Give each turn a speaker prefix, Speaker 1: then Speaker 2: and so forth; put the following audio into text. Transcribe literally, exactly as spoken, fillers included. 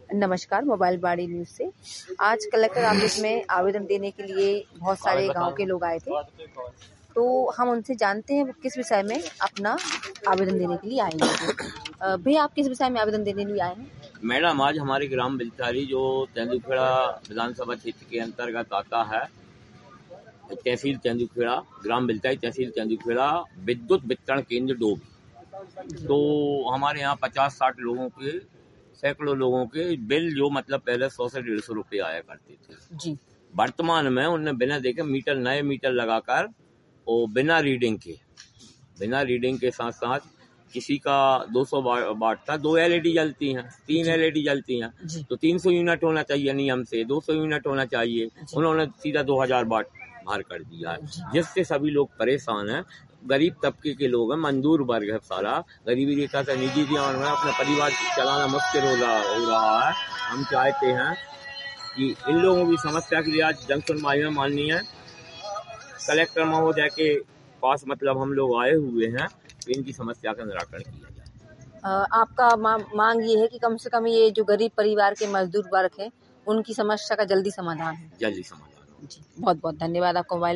Speaker 1: नमस्कार, मोबाइल बाड़ी न्यूज़ से। आज कलेक्टर ऑफिस में आवेदन देने के लिए बहुत सारे गांव के लोग आए थे, तो हम उनसे जानते हैं वो किस विषय में अपना आवेदन देने के लिए आएंगे। अ, भैया, आप किस विषय में आवेदन देने के लिए आए हैं?
Speaker 2: मैडम, आज हमारे ग्राम बिलचारी जो तेंदुखेड़ा विधानसभा क्षेत्र के अंतर्गत आता है, तहसील तेंदुखेड़ा, ग्राम बिलचारी तहसील तेंदुखेड़ा, विद्युत वितरण केंद्र डोब। तो हमारे यहाँ पचास साठ लोगों के, सैकड़ों लोगों के बिल जो मतलब पहले सौ से डेढ़ सौ रुपये आया करते थे
Speaker 1: जी।
Speaker 2: वर्तमान में उनने बिना देखे मीटर, नए मीटर लगाकर और बिना रीडिंग के बिना रीडिंग के साथ साथ किसी का दो सौ वाट था, दो एलईडी जलती हैं, तीन एलईडी जलती हैं, तो तीन सौ यूनिट होना चाहिए नियम से, दो सौ यूनिट होना चाहिए। उन्होंने सीधा दो हजार वाट बाहर कर दिया है, जिससे सभी लोग परेशान हैं। गरीब तबके के लोग हैं, मजदूर वर्ग है, सारा गरीबी रेखा से निजी जीवन में अपना परिवार चलाना मुश्किल हो रहा हो रहा है। हम चाहते हैं कि इन लोगों की समस्या के लिए आज जन सुनवाई में माननीय कलेक्टर महोदय के पास मतलब हम लोग आए हुए हैं, तो इनकी समस्या का निराकरण किया जाए।
Speaker 1: आपका मा, मांग ये है कि कम से कम ये जो गरीब परिवार के मजदूर वर्ग हैं, उनकी समस्या का जल्दी समाधान है।
Speaker 2: जल्दी समाधान।
Speaker 1: जी, बहुत बहुत धन्यवाद आपको मोबाइल